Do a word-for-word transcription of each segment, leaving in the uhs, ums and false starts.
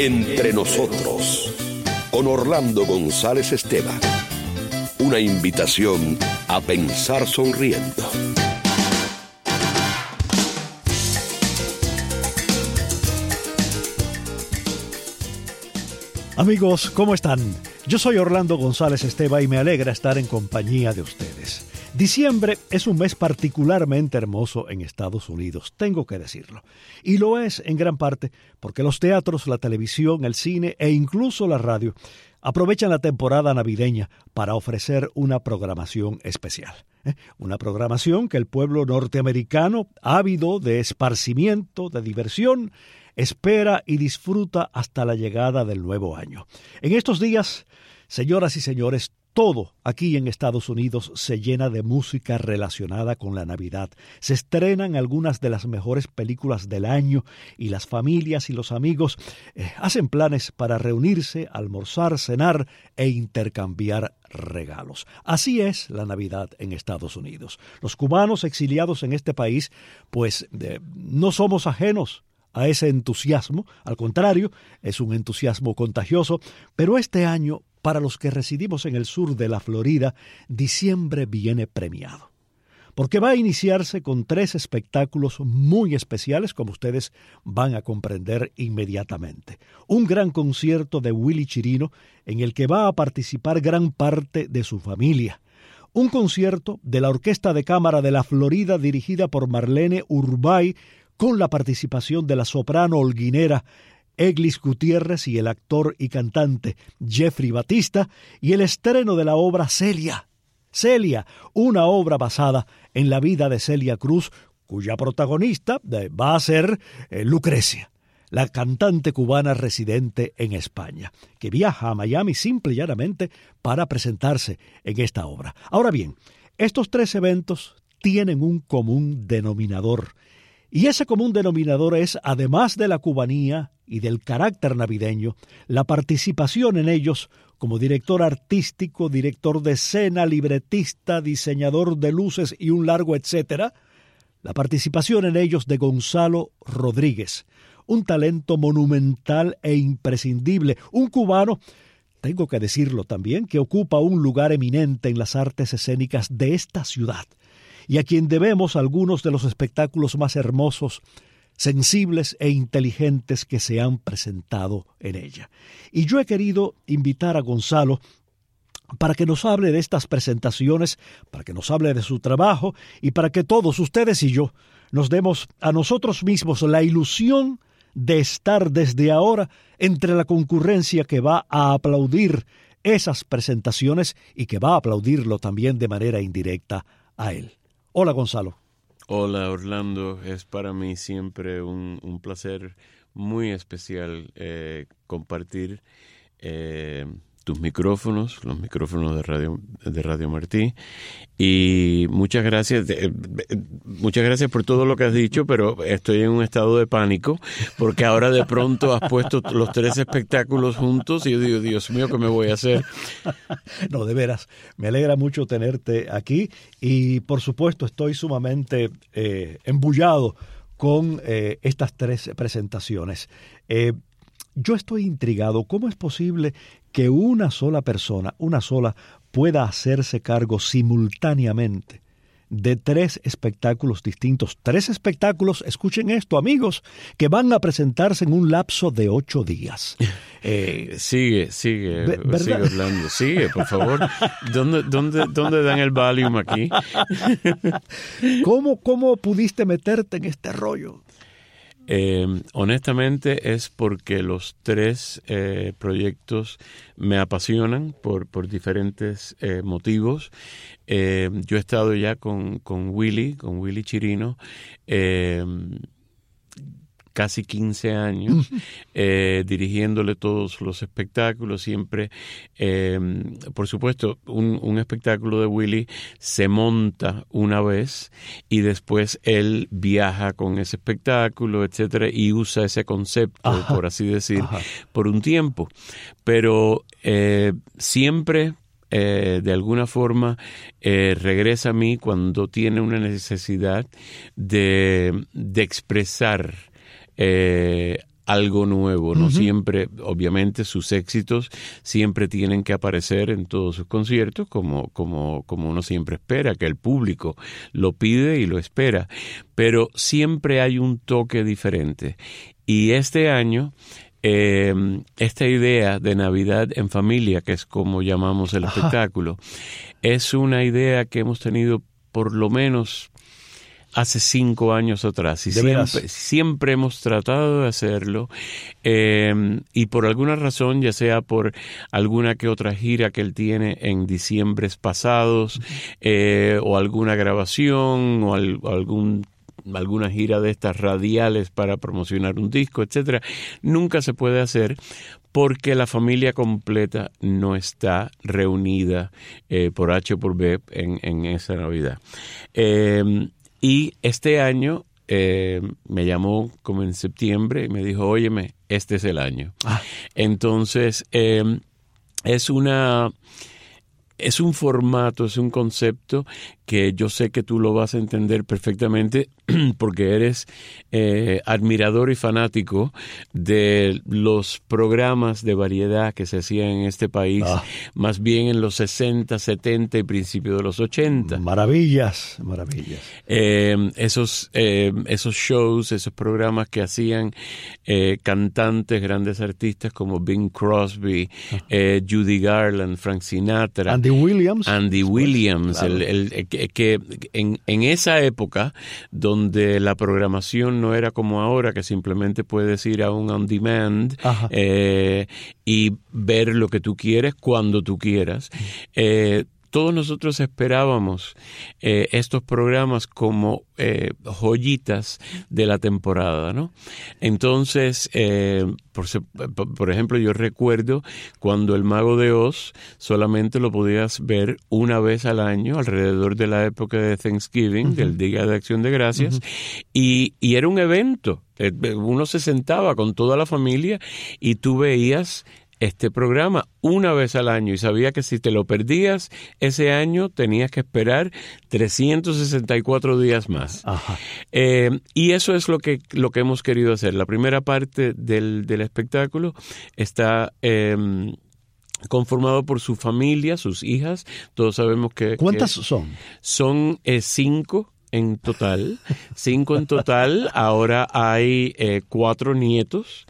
Entre nosotros, con Orlando González Esteban. Una invitación a pensar sonriendo. Amigos, ¿cómo están? Yo soy Orlando González Esteban y me alegra estar en compañía de ustedes. Diciembre es un mes particularmente hermoso en Estados Unidos, tengo que decirlo. Y lo es en gran parte porque los teatros, la televisión, el cine e incluso la radio aprovechan la temporada navideña para ofrecer una programación especial. ¿eh? Una programación que el pueblo norteamericano, ávido de esparcimiento, de diversión, espera y disfruta hasta la llegada del nuevo año. En estos días, señoras y señores, todo aquí en Estados Unidos se llena de música relacionada con la Navidad. Se estrenan algunas de las mejores películas del año y las familias y los amigos eh, hacen planes para reunirse, almorzar, cenar e intercambiar regalos. Así es la Navidad en Estados Unidos. Los cubanos exiliados en este país, pues eh, no somos ajenos a ese entusiasmo. Al contrario, es un entusiasmo contagioso, pero este año, para los que residimos en el sur de la Florida, diciembre viene premiado. Porque va a iniciarse con tres espectáculos muy especiales, como ustedes van a comprender inmediatamente. Un gran concierto de Willy Chirino, en el que va a participar gran parte de su familia. Un concierto de la Orquesta de Cámara de la Florida, dirigida por Marlene Urbay, con la participación de la soprano holguinera Eglis Gutiérrez y el actor y cantante Jeffrey Batista, y el estreno de la obra Celia. Celia, una obra basada en la vida de Celia Cruz, cuya protagonista va a ser eh, Lucrecia, la cantante cubana residente en España, que viaja a Miami simple y llanamente para presentarse en esta obra. Ahora bien, estos tres eventos tienen un común denominador. Y ese común denominador es, además de la cubanía y del carácter navideño, la participación en ellos como director artístico, director de escena, libretista, diseñador de luces y un largo etcétera, la participación en ellos de Gonzalo Rodríguez, un talento monumental e imprescindible, un cubano, tengo que decirlo también, que ocupa un lugar eminente en las artes escénicas de esta ciudad, y a quien debemos algunos de los espectáculos más hermosos, sensibles e inteligentes que se han presentado en ella. Y yo he querido invitar a Gonzalo para que nos hable de estas presentaciones, para que nos hable de su trabajo y para que todos ustedes y yo nos demos a nosotros mismos la ilusión de estar desde ahora entre la concurrencia que va a aplaudir esas presentaciones y que va a aplaudirlo también de manera indirecta a él. Hola, Gonzalo. Hola, Orlando. Es para mí siempre un, un placer muy especial eh, compartir eh, tus micrófonos, los micrófonos de Radio, de Radio Martí. Y muchas gracias, eh, muchas gracias por todo lo que has dicho, pero estoy en un estado de pánico porque ahora de pronto has puesto los tres espectáculos juntos y yo digo, Dios mío, ¿qué me voy a hacer? No, de veras, me alegra mucho tenerte aquí y por supuesto estoy sumamente eh, embullado con eh, estas tres presentaciones. Eh, yo estoy intrigado, ¿cómo es posible que una sola persona, una sola, pueda hacerse cargo simultáneamente de tres espectáculos distintos? Tres espectáculos, escuchen esto, amigos, que van a presentarse en un lapso de ocho días. Eh, sigue, sigue, ¿verdad? Sigue Orlando, sigue, por favor. ¿Dónde, dónde, dónde dan el Valium aquí? ¿Cómo, cómo pudiste meterte en este rollo? Eh, honestamente es porque los tres eh, proyectos me apasionan por, por diferentes eh, motivos. Eh, yo he estado ya con, con Willy, con Willy Chirino, eh, casi quince años, eh, dirigiéndole todos los espectáculos, siempre, eh, por supuesto, un, un espectáculo de Willy se monta una vez y después él viaja con ese espectáculo, etcétera, y usa ese concepto, ajá, por así decir, ajá, por un tiempo. Pero eh, siempre... Eh, de alguna forma eh, regresa a mí cuando tiene una necesidad de, de expresar eh, algo nuevo, no Uh-huh. siempre, obviamente sus éxitos siempre tienen que aparecer en todos sus conciertos como, como, como uno siempre espera, que el público lo pide y lo espera, pero siempre hay un toque diferente. Y este año, eh, esta idea de Navidad en familia, que es como llamamos el Ajá. espectáculo, es una idea que hemos tenido por lo menos hace cinco años atrás, y ¿De veras? siempre, siempre hemos tratado de hacerlo, eh, y por alguna razón, ya sea por alguna que otra gira que él tiene en diciembres pasados, eh, o alguna grabación, o, al, o algún alguna gira de estas radiales para promocionar un disco, etcétera, nunca se puede hacer porque la familia completa no está reunida eh, por H o por B en, en esa Navidad. Eh, Y este año eh, me llamó como en septiembre y me dijo, óyeme, este es el año. Ah. Entonces, eh, es una... Es un formato, es un concepto que yo sé que tú lo vas a entender perfectamente porque eres eh, admirador y fanático de los programas de variedad que se hacían en este país, Ah. más bien en los sesenta, setenta y principios de los ochenta. Maravillas, maravillas. Eh, esos, eh, esos shows, esos programas que hacían eh, cantantes, grandes artistas como Bing Crosby, eh, Judy Garland, Frank Sinatra, Andy Williams. Andy Después, Williams, claro. el, el, que, que en, en esa época donde la programación no era como ahora, que simplemente puedes ir a un on demand eh, y ver lo que tú quieres cuando tú quieras, eh, todos nosotros esperábamos eh, estos programas como eh, joyitas de la temporada, ¿no? Entonces, eh, por, por ejemplo, yo recuerdo cuando El Mago de Oz solamente lo podías ver una vez al año, alrededor de la época de Thanksgiving, uh-huh. del Día de Acción de Gracias, uh-huh. y, y era un evento. Uno se sentaba con toda la familia y tú veías este programa una vez al año y sabía que si te lo perdías ese año tenías que esperar trescientos sesenta y cuatro días más. Ajá. Eh, y eso es lo que, lo que hemos querido hacer. La primera parte del, del espectáculo está eh, conformado por su familia, sus hijas. Todos sabemos que... ¿Cuántas que son? Son eh, cinco. En total, cinco en total. Ahora hay eh, cuatro nietos.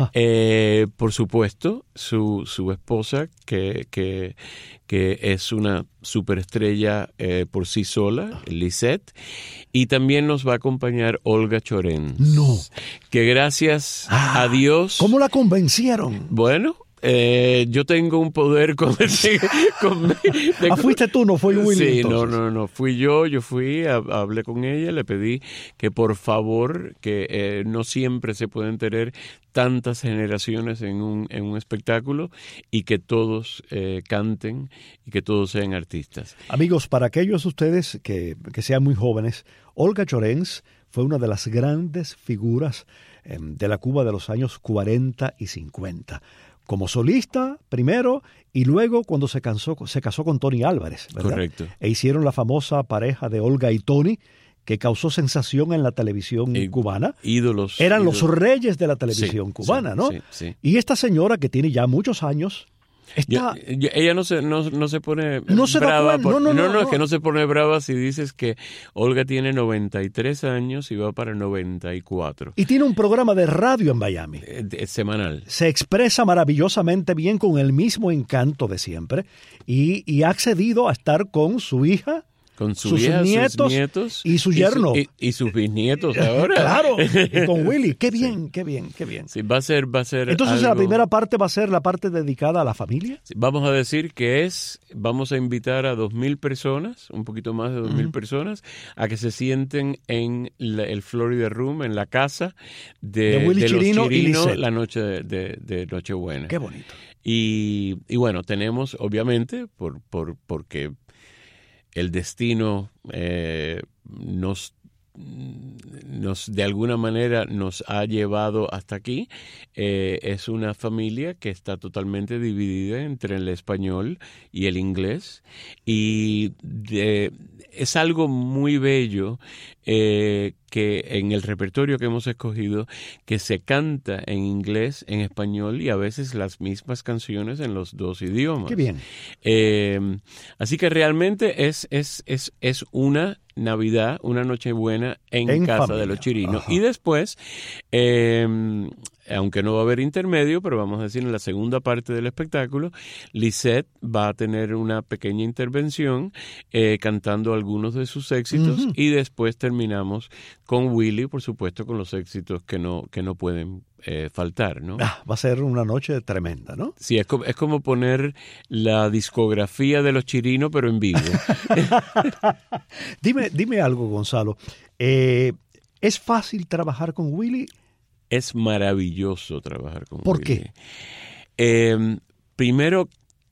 Eh, por supuesto, su, su esposa, que, que, que es una superestrella eh, por sí sola, Lisette. Y también nos va a acompañar Olga Chorens. No. Que gracias ah, a Dios... ¿Cómo la convencieron? Bueno... Eh, yo tengo un poder con, con de, ah, fuiste tú, no fue Willy. Sí, entonces. no, no, no, fui yo, yo fui, a, hablé con ella, le pedí que por favor, que eh, no siempre se pueden tener tantas generaciones en un, en un espectáculo y que todos eh, canten y que todos sean artistas. Amigos, para aquellos de ustedes que, que sean muy jóvenes, Olga Chorens fue una de las grandes figuras eh, de la Cuba de los años cuarenta y cincuenta. Como solista primero y luego cuando se, cansó, se casó con Tony Álvarez, ¿verdad? Correcto. E hicieron la famosa pareja de Olga y Tony, que causó sensación en la televisión y, cubana. Ídolos. Eran ídolos. los reyes de la televisión sí, cubana, sí, ¿no? Sí, sí. Y esta señora que tiene ya muchos años... Está... Yo, yo, ella no se, no, no se pone no se brava. Da por, no, no, no, no, no, es no. que no se pone brava si dices que Olga tiene noventa y tres años y va para noventa y cuatro. Y tiene un programa de radio en Miami. Es, es semanal. Se expresa maravillosamente bien con el mismo encanto de siempre y, y ha accedido a estar con su hija, con su sus, hija, nietos sus nietos y su yerno. Y, su, y, y sus bisnietos ahora. Claro, y con Willy. Qué bien, sí. qué bien, qué bien. Sí, va a ser, va a ser Entonces algo... la primera parte va a ser la parte dedicada a la familia. Sí, vamos a decir que es, vamos a invitar a dos mil personas, un poquito más de dos mil uh-huh. personas, a que se sienten en la, el Florida Room, en la casa de, de, Willy de Chirino los Chirino y la noche de, de, de Nochebuena. Qué bonito. Y, y bueno, tenemos, obviamente, por, por porque el destino eh, nos, nos, de alguna manera, nos ha llevado hasta aquí. Eh, es una familia que está totalmente dividida entre el español y el inglés. Y de, es algo muy bello eh, que en el repertorio que hemos escogido, que se canta en inglés, en español y a veces las mismas canciones en los dos idiomas. ¡Qué bien! Eh, así que realmente es, es, es, es una Navidad, una Nochebuena en, En casa familia. de los chirinos. Ajá. Y después, eh, aunque no va a haber intermedio, pero vamos a decir en la segunda parte del espectáculo, Lisette va a tener una pequeña intervención eh, cantando algunos de sus éxitos uh-huh. y después terminamos con Willy, por supuesto, con los éxitos que no, que no pueden eh, faltar, ¿no? Ah, va a ser una noche tremenda, ¿no? Sí, es como, es como poner la discografía de los chirinos, pero en vivo. dime, dime algo, Gonzalo. Eh, ¿Es fácil trabajar con Willy? Es maravilloso trabajar con ¿Por Willy. qué? Eh, primero,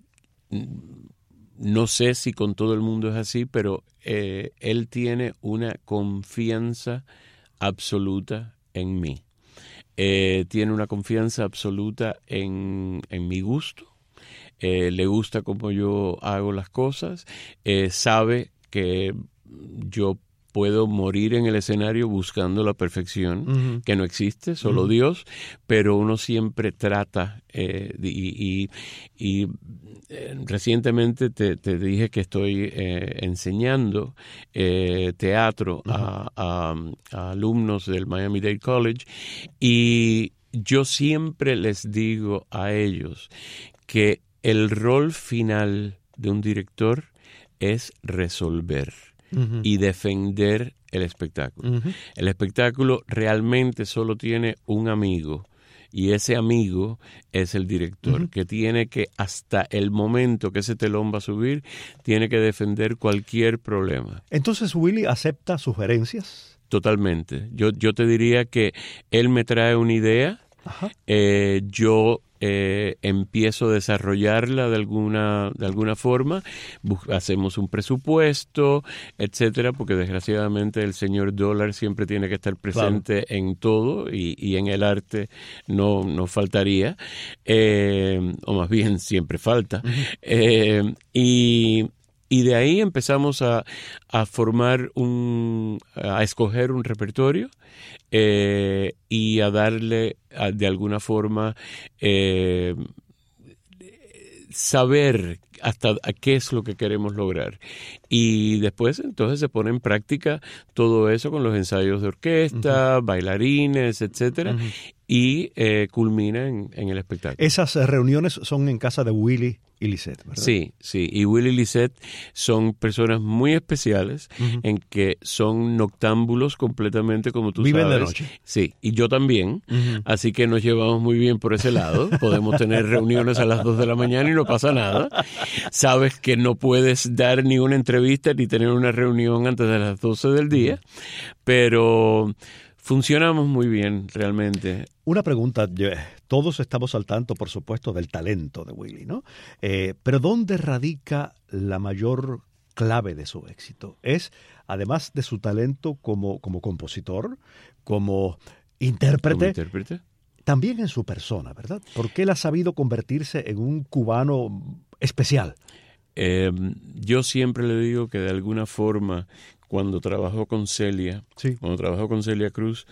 no sé si con todo el mundo es así, pero eh, él tiene una confianza absoluta en mí. Eh, tiene una confianza absoluta en, en mi gusto. Eh, le gusta cómo yo hago las cosas. Eh, sabe que yo puedo morir en el escenario buscando la perfección, uh-huh. que no existe, solo uh-huh. Dios, pero uno siempre trata, eh, y, y, y eh, recientemente te, te dije que estoy eh, enseñando eh, teatro uh-huh. a, a, a alumnos del Miami-Dade College, y yo siempre les digo a ellos que el rol final de un director es resolver. Uh-huh. Y defender el espectáculo. Uh-huh. El espectáculo realmente solo tiene un amigo, y ese amigo es el director, uh-huh. que tiene que, hasta el momento que ese telón va a subir, tiene que defender cualquier problema. Entonces, ¿Willy acepta sugerencias? Totalmente. Yo, yo te diría que él me trae una idea, uh-huh. eh, yo Eh, empiezo a desarrollarla de alguna de alguna forma, hacemos un presupuesto, etcétera, porque desgraciadamente el señor dólar siempre tiene que estar presente, claro, en todo, y, y en el arte no, no faltaría, eh, o más bien siempre falta. Uh-huh. eh, y Y de ahí empezamos a, a formar un, a escoger un repertorio eh, y a darle a, de alguna forma eh, saber hasta qué es lo que queremos lograr. Y después entonces se pone en práctica todo eso con los ensayos de orquesta, uh-huh. bailarines, etcétera, uh-huh. y eh, culmina en, en el espectáculo. Esas reuniones son en casa de Willy y Lisette, ¿verdad? Sí, sí. Y Willy y Lisette son personas muy especiales, uh-huh. en que son noctámbulos completamente, como tú Viven sabes. de noche. Sí, y yo también. Uh-huh. Así que nos llevamos muy bien por ese lado. Podemos tener reuniones a las dos de la mañana y no pasa nada. Sabes que no puedes dar ni una entrevista ni tener una reunión antes de las doce del día, uh-huh. pero funcionamos muy bien realmente. Una pregunta, todos estamos al tanto, por supuesto, del talento de Willy, ¿no? Eh, pero ¿dónde radica la mayor clave de su éxito? ¿Es, además de su talento como, como compositor, como intérprete, ¿Como intérprete? También en su persona, ¿verdad? Porque él ha sabido convertirse en un cubano especial. Eh, yo siempre le digo que de alguna forma, cuando trabajó con Celia, sí. cuando trabajó con Celia Cruz,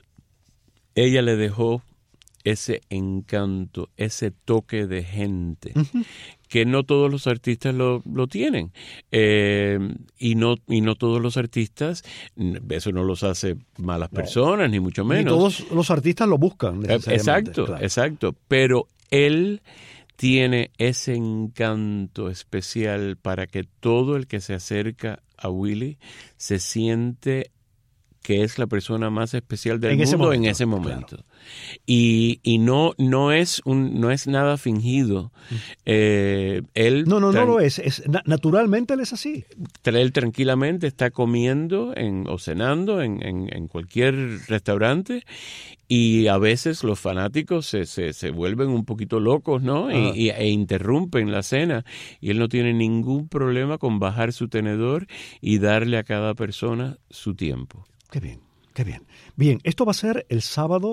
ella le dejó ese encanto, ese toque de gente, uh-huh. que no todos los artistas lo, lo tienen. Eh, y, no, y no todos los artistas, eso no los hace malas no. personas, ni mucho menos. Ni todos los artistas lo buscan necesariamente. Exacto, claro. exacto. Pero él tiene ese encanto especial para que todo el que se acerca a Willy se siente que es la persona más especial del en mundo ese momento, en ese momento. Claro. Y, y no, no, es un, no es nada fingido. Eh, él no, no, tran- no lo es. es na- naturalmente él es así. Él tranquilamente está comiendo en, o cenando en, en, en cualquier restaurante, y a veces los fanáticos se, se, se vuelven un poquito locos, ¿no? Ah. Y, y, e interrumpen la cena. Y él no tiene ningún problema con bajar su tenedor y darle a cada persona su tiempo. Qué bien, qué bien. Bien, esto va a ser el sábado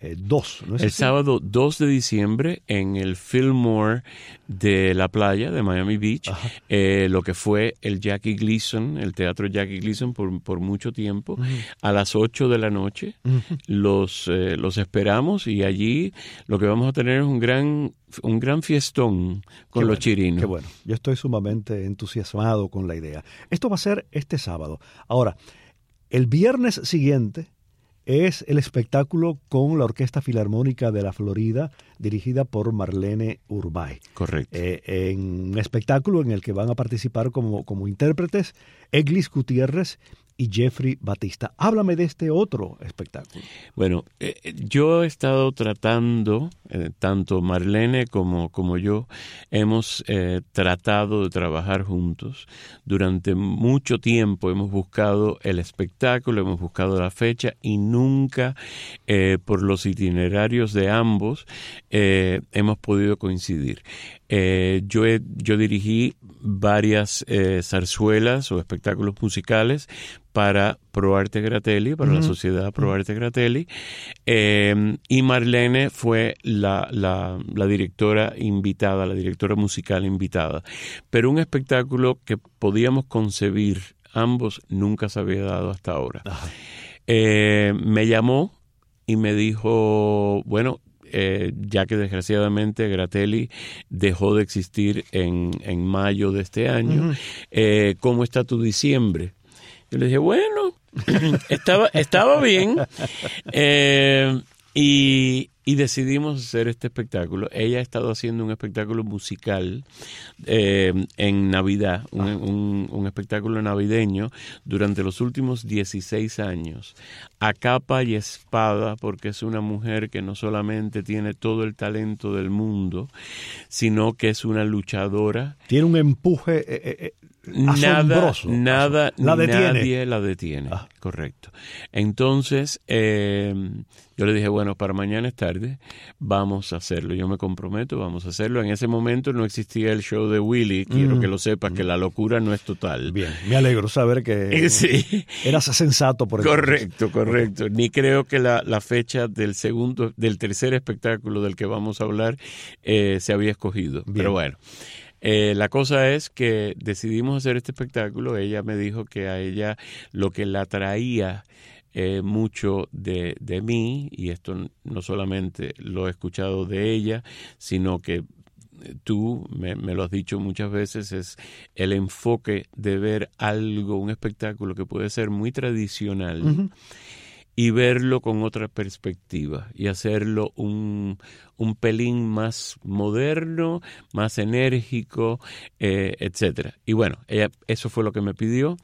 eh, dos, ¿no es El así? sábado dos de diciembre en el Fillmore de la playa de Miami Beach, eh, lo que fue el Jackie Gleason, el teatro Jackie Gleason por, por mucho tiempo, uh-huh. a las ocho de la noche. Uh-huh. Los, eh, los esperamos y allí lo que vamos a tener es un gran, un gran fiestón con qué los bueno, chirinos. Qué bueno, yo estoy sumamente entusiasmado con la idea. Esto va a ser este sábado. Ahora, el viernes siguiente es el espectáculo con la Orquesta Filarmónica de la Florida, dirigida por Marlene Urbay. Correcto. Eh, en un espectáculo en el que van a participar como, como intérpretes Eglis Gutiérrez y Jeffrey Batista. Háblame de este otro espectáculo. Bueno, eh, yo he estado tratando, eh, tanto Marlene como, como yo, hemos eh, tratado de trabajar juntos. Durante mucho tiempo hemos buscado el espectáculo, hemos buscado la fecha y nunca, eh, por los itinerarios de ambos, eh, hemos podido coincidir. Eh, yo, he, yo dirigí varias eh, zarzuelas o espectáculos musicales para Pro Arte Gratelli, para uh-huh. la Sociedad Pro Arte Gratelli, eh, y Marlene fue la, la, la directora invitada, la directora musical invitada. Pero un espectáculo que podíamos concebir ambos nunca se había dado hasta ahora. Uh-huh. Eh, me llamó y me dijo, bueno, Eh, ya que desgraciadamente Gratelli dejó de existir en, en mayo de este año, uh-huh. eh, ¿cómo está tu diciembre? Yo le dije, bueno, estaba, estaba bien, eh, y, y decidimos hacer este espectáculo. Ella ha estado haciendo un espectáculo musical eh, en Navidad, un, un, un espectáculo navideño durante los últimos dieciséis años, a capa y espada, porque es una mujer que no solamente tiene todo el talento del mundo, sino que es una luchadora. Tiene un empuje eh, eh, asombroso. Nada, nada, la detiene. Nadie la detiene, ah. correcto. Entonces, eh, yo le dije, bueno, para mañana es tarde, vamos a hacerlo. Yo me comprometo, vamos a hacerlo. En ese momento no existía el show de Willy, quiero mm. que lo sepas, que la locura no es total. Bien, me alegro saber que sí. eras sensato por el Correcto, correcto. Ni creo que la, la fecha del segundo, del tercer espectáculo del que vamos a hablar eh, se había escogido. Bien. Pero bueno. Eh, la cosa es que decidimos hacer este espectáculo. Ella me dijo que a ella lo que la atraía eh, mucho de, de mí, y esto no solamente lo he escuchado de ella, sino que tú me, me lo has dicho muchas veces, es el enfoque de ver algo, un espectáculo que puede ser muy tradicional, uh-huh. y verlo con otra perspectiva y hacerlo un, un pelín más moderno, más enérgico, eh, etcétera. Y bueno, ella, eso fue lo que me pidió.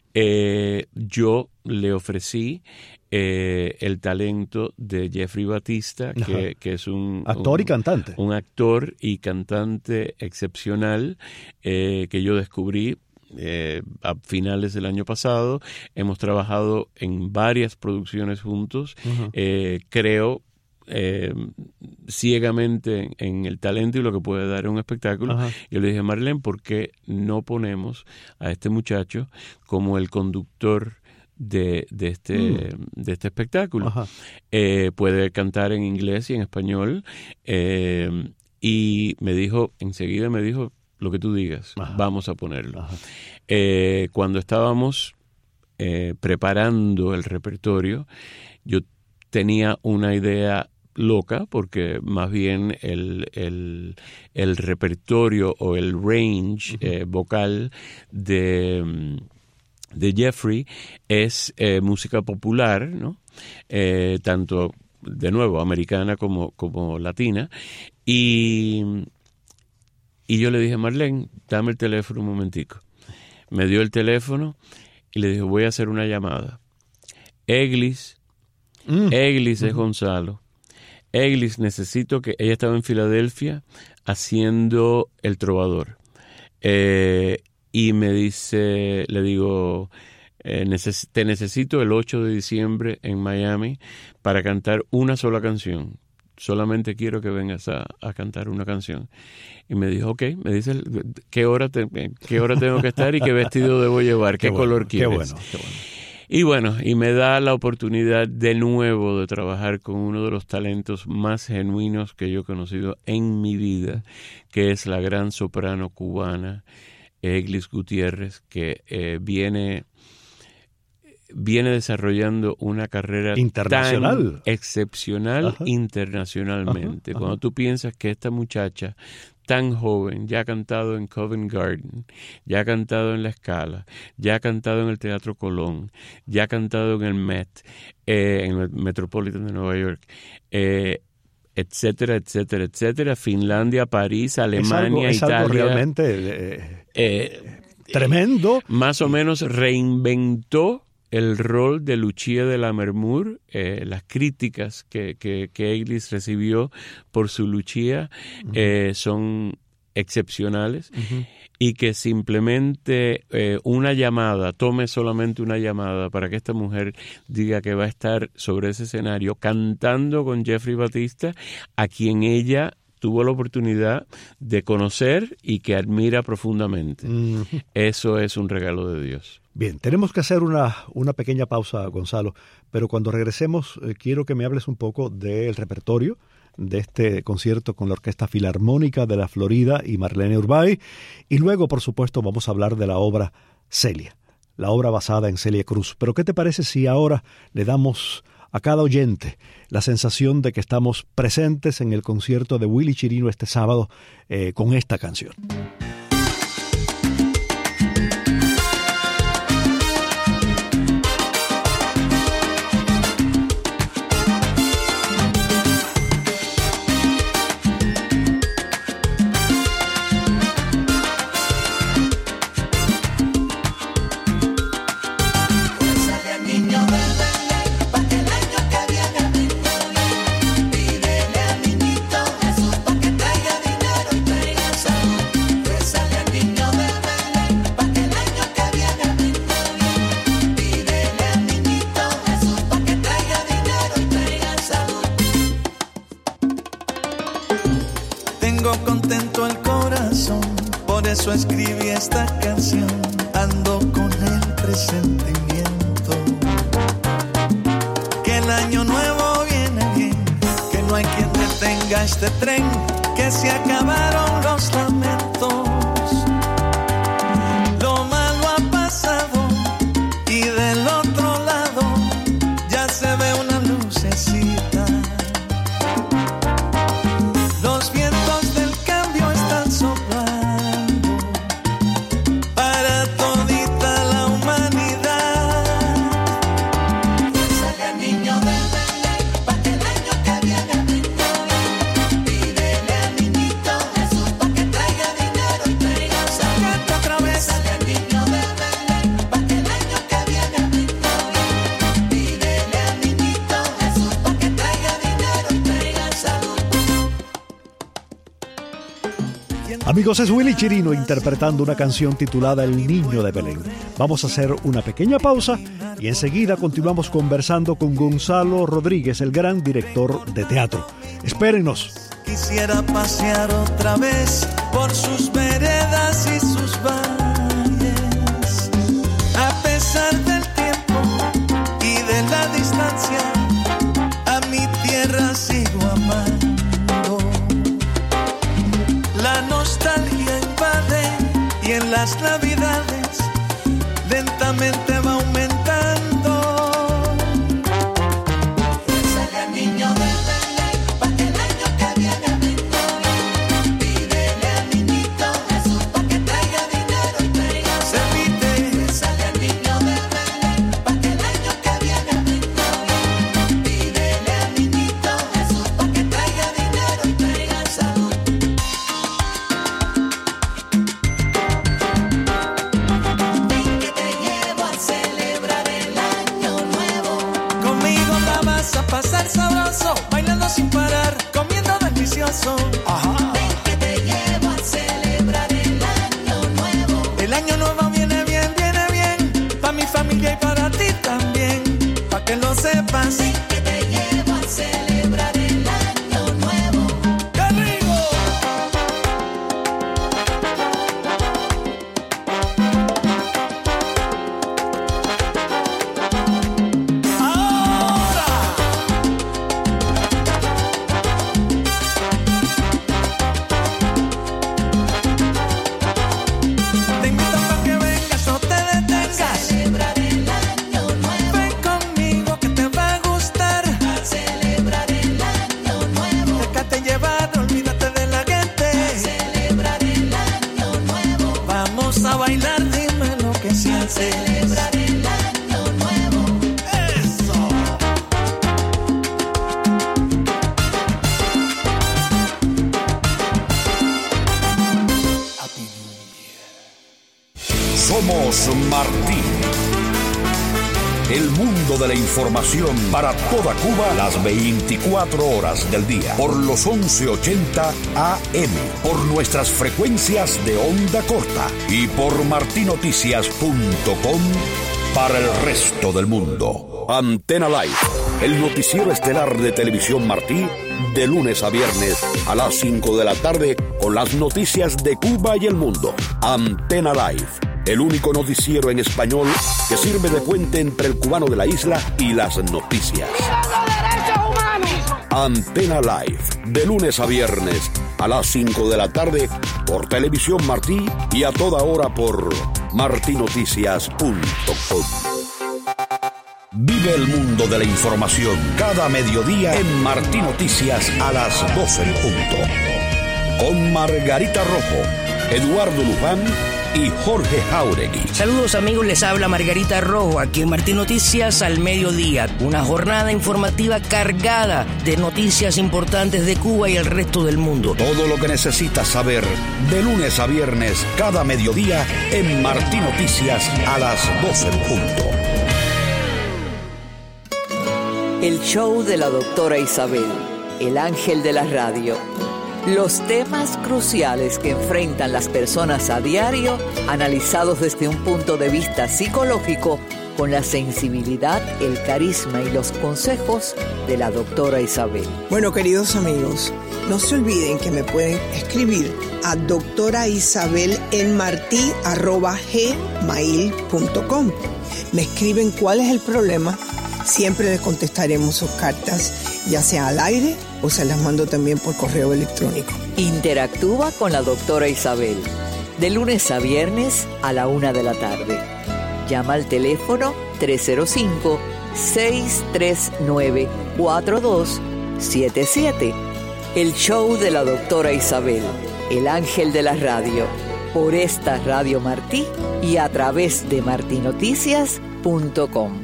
Eh, yo le ofrecí eh, el talento de Jeffrey Batista, que, que es un actor un, y cantante. Un actor y cantante excepcional eh, que yo descubrí Eh, a finales del año pasado. Hemos trabajado en varias producciones juntos. Uh-huh. Eh, creo eh, ciegamente en, en el talento y lo que puede dar un espectáculo. Uh-huh. Yo le dije, Marlene, ¿por qué no ponemos a este muchacho como el conductor de, de, este, mm. de este espectáculo? Uh-huh. Eh, puede cantar en inglés y en español. Eh, y me dijo, enseguida me dijo, lo que tú digas, ajá, vamos a ponerlo. Eh, cuando estábamos eh, preparando el repertorio, yo tenía una idea loca, porque más bien el, el, el repertorio o el range uh-huh. eh, vocal de, de Jeffrey es eh, música popular, ¿no? Eh, tanto, de nuevo, americana como, como latina. Y... Y yo le dije, Marlene, dame el teléfono un momentico. Me dio el teléfono y le dije, voy a hacer una llamada. Eglis, mm. Eglis mm. es Gonzalo. Eglis, necesito que... Ella estaba en Filadelfia haciendo El Trovador. Eh, y me dice, le digo, eh, neces- te necesito el ocho de diciembre en Miami para cantar una sola canción. Solamente quiero que vengas a, a cantar una canción. Y me dijo, ok, me dice qué hora, te, qué hora tengo que estar y qué vestido debo llevar, qué, qué bueno, color quieres. Qué bueno, qué bueno. Y bueno, y me da la oportunidad de nuevo de trabajar con uno de los talentos más genuinos que yo he conocido en mi vida, que es la gran soprano cubana Eglis Gutiérrez, que eh, viene... viene desarrollando una carrera internacional, tan excepcional. Ajá. Internacionalmente. Ajá, ajá. Cuando tú piensas que esta muchacha tan joven ya ha cantado en Covent Garden, ya ha cantado en La Scala, ya ha cantado en el Teatro Colón, ya ha cantado en el Met, eh, en el Metropolitan de Nueva York, eh, etcétera, etcétera, etcétera, Finlandia, París, Alemania, es algo, es Italia. Algo realmente eh, eh, tremendo. Eh, más o menos reinventó el rol de Lucia de Lammermoor, eh, las críticas que, que, que Eglis recibió por su Lucia uh-huh. eh, son excepcionales uh-huh. y que simplemente eh, una llamada, tome solamente una llamada para que esta mujer diga que va a estar sobre ese escenario cantando con Jeffrey Batista, a quien ella tuvo la oportunidad de conocer y que admira profundamente. Uh-huh. Eso es un regalo de Dios. Bien, tenemos que hacer una, una pequeña pausa, Gonzalo, pero cuando regresemos eh, quiero que me hables un poco del repertorio de este concierto con la Orquesta Filarmónica de la Florida y Marlene Urbay, y luego, por supuesto, vamos a hablar de la obra Celia, la obra basada en Celia Cruz. Pero ¿qué te parece si ahora le damos a cada oyente la sensación de que estamos presentes en el concierto de Willy Chirino este sábado eh, con esta canción? Eso escribí esta canción, ando con el presentimiento que el año nuevo viene bien, que no hay quien detenga este tren, que se acabaron los lamentos. Lo malo ha pasado y del otro lado ya se ve una lucecita. Los vientos del cambio están soplando Amigos, es Willy Chirino interpretando una canción titulada El Niño de Belén. Vamos a hacer una pequeña pausa y enseguida continuamos conversando con Gonzalo Rodríguez, el gran director de teatro. Espérenos. Quisiera pasear otra vez por sus veredas y sus valles. A pesar del tiempo y de la distancia, a mi tierra sigo amando. La nostalgia invade y en las navidades lentamente va aumentando. Sale al niño de Belén, pa' que el año que viene a mi novia. Pídele al niñito Jesús pa' que traiga dinero y traiga salud. Sale al niño de Belén, pa' que el año que viene a mi novia. Pídele al niñito Jesús pa' que traiga dinero y traiga salud. Ven que te llevo al centro. Somos Martí. El mundo de la información para toda Cuba las veinticuatro horas del día. Por los once ochenta A M. Por nuestras frecuencias de onda corta. Y por marti noticias punto com para el resto del mundo. Antena Live. El noticiero estelar de Televisión Martí. De lunes a viernes a las cinco de la tarde con las noticias de Cuba y el mundo. Antena Live, el único noticiero en español que sirve de puente entre el cubano de la isla y las noticias. Antena Live, de lunes a viernes a las cinco de la tarde por Televisión Martí y a toda hora por marti noticias punto com. Vive el mundo de la información cada mediodía en Martí Noticias a las doce en punto. Con Margarita Rojo, Eduardo Luján y Jorge Jauregui. Saludos amigos, les habla Margarita Rojo aquí en Martí Noticias al mediodía. Una jornada informativa cargada de noticias importantes de Cuba y el resto del mundo. Todo lo que necesitas saber de lunes a viernes cada mediodía en Martí Noticias a las doce en punto. El show de la doctora Isabel, el ángel de la radio. Los temas cruciales que enfrentan las personas a diario, analizados desde un punto de vista psicológico, con la sensibilidad, el carisma y los consejos de la doctora Isabel. Bueno, queridos amigos, no se olviden que me pueden escribir a doctora Isabel en martí arroba gmail punto com. Me escriben cuál es el problema. Siempre les contestaremos sus cartas, ya sea al aire o se las mando también por correo electrónico. Interactúa con la doctora Isabel, de lunes a viernes a la una de la tarde. Llama al teléfono tres cero cinco, seis tres nueve, cuatro dos siete siete. El show de la doctora Isabel, el ángel de la radio, por esta Radio Martí y a través de marti noticias punto com.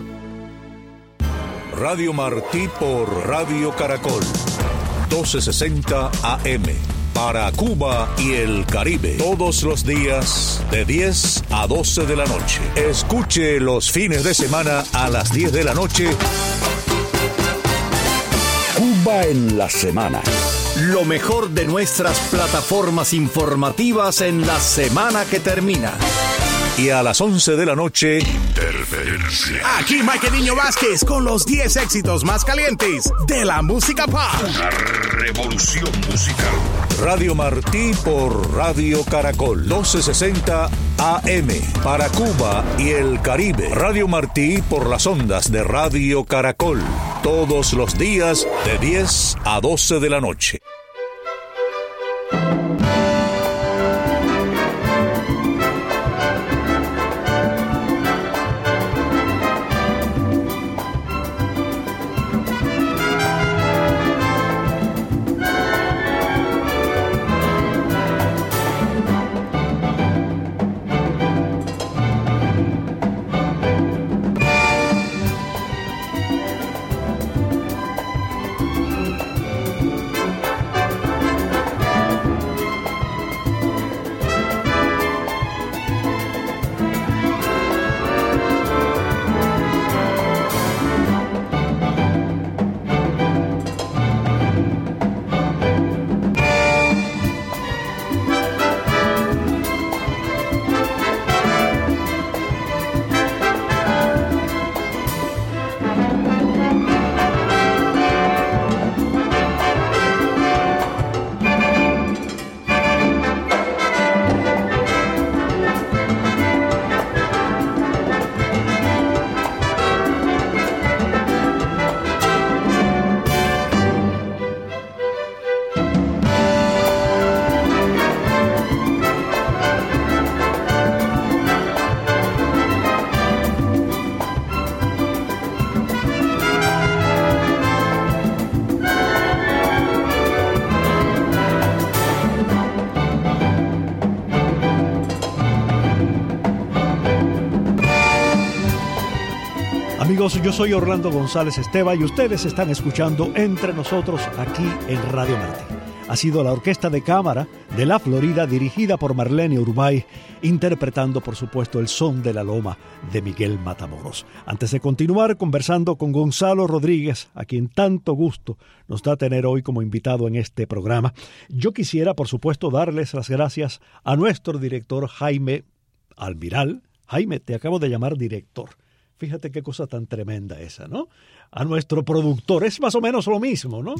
Radio Martí por Radio Caracol, doce sesenta A M, para Cuba y el Caribe, todos los días de diez a doce de la noche. Escuche los fines de semana a las diez de la noche. Cuba en la semana. Lo mejor de nuestras plataformas informativas en la semana que termina. Y a las once de la noche, Interferencia. Aquí Michael Niño Vázquez con los diez éxitos más calientes de la música pop. Una revolución musical. Radio Martí por Radio Caracol, doce sesenta A M, para Cuba y el Caribe. Radio Martí por las ondas de Radio Caracol, todos los días de diez a doce de la noche. Amigos, yo soy Orlando González Esteva y ustedes están escuchando Entre Nosotros aquí en Radio Martí. ha sido la Orquesta de Cámara de la Florida, dirigida por Marlene Urbay, interpretando, por supuesto, el Son de la Loma de Miguel Matamoros. Antes de continuar conversando con Gonzalo Rodríguez, a quien tanto gusto nos da tener hoy como invitado en este programa, yo quisiera, por supuesto, darles las gracias a nuestro director Jaime Almiral. Jaime, te acabo de llamar director. Fíjate qué cosa tan tremenda esa, ¿no? A nuestro productor, es más o menos lo mismo, ¿no?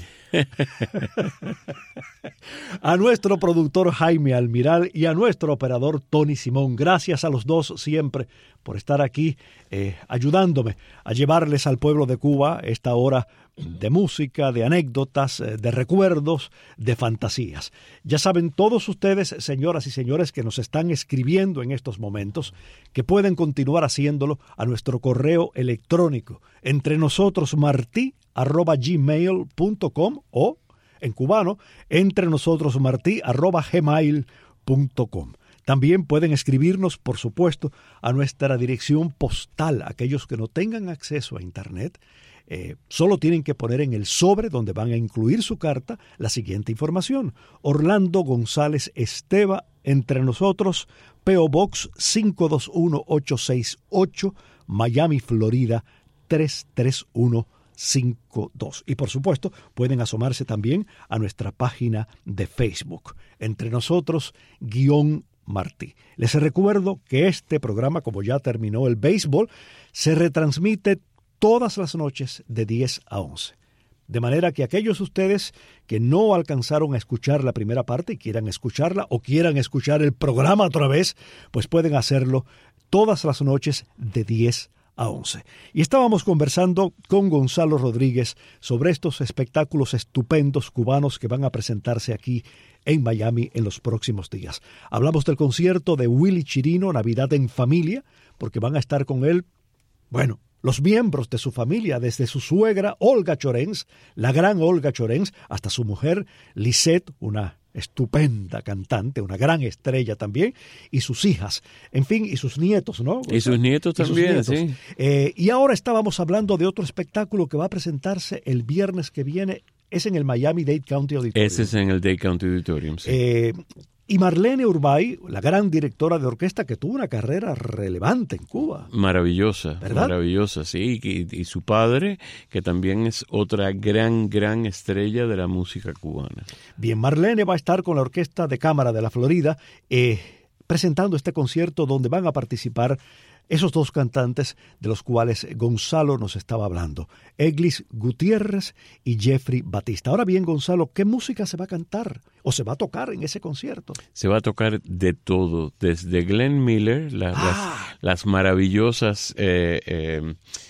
A nuestro productor Jaime Almiral y a nuestro operador Tony Simón. Gracias a los dos siempre por estar aquí eh, ayudándome a llevarles al pueblo de Cuba esta hora de música, de anécdotas, de recuerdos, de fantasías. Ya saben todos ustedes, señoras y señores, que nos están escribiendo en estos momentos, que pueden continuar haciéndolo a nuestro correo electrónico entre nosotros martí arroba gmail punto com o en cubano entre nosotros martí arroba gmail punto com. También pueden escribirnos, por supuesto, a nuestra dirección postal. Aquellos que no tengan acceso a Internet, eh, solo tienen que poner en el sobre donde van a incluir su carta la siguiente información. Orlando González Esteva, entre nosotros, P O Box cinco dos uno ocho seis ocho, Miami, Florida, tres tres uno cinco dos. Y por supuesto, pueden asomarse también a nuestra página de Facebook, entre nosotros, guión Martí. Les recuerdo que este programa, como ya terminó el béisbol, se retransmite todas las noches de diez a once. De manera que aquellos de ustedes que no alcanzaron a escuchar la primera parte y quieran escucharla o quieran escuchar el programa otra vez, pues pueden hacerlo todas las noches de diez a once. Y estábamos conversando con Gonzalo Rodríguez sobre estos espectáculos estupendos cubanos que van a presentarse aquí en Miami en los próximos días. Hablamos del concierto de Willy Chirino, Navidad en Familia, porque van a estar con él, bueno, los miembros de su familia, desde su suegra Olga Chorens, la gran Olga Chorens, hasta su mujer Lisette, una estupenda cantante, una gran estrella también, y sus hijas, en fin, y sus nietos, ¿no? Y sus nietos y también, sus nietos. Sí. Eh, y ahora estábamos hablando de otro espectáculo que va a presentarse el viernes que viene, es en el Miami-Dade County Auditorium. Ese es en el Dade County Auditorium, sí. Eh, y Marlene Urbay, la gran directora de orquesta que tuvo una carrera relevante en Cuba. Maravillosa, ¿verdad? Maravillosa, sí. Y, y su padre, que también es otra gran, gran estrella de la música cubana. Bien, Marlene va a estar con la Orquesta de Cámara de la Florida eh, presentando este concierto donde van a participar esos dos cantantes de los cuales Gonzalo nos estaba hablando, Eglis Gutiérrez y Jeffrey Batista. Ahora bien, Gonzalo, ¿qué música se va a cantar o se va a tocar en ese concierto? Se va a tocar de todo, desde Glenn Miller, la, ah. las, las maravillosas eh, eh,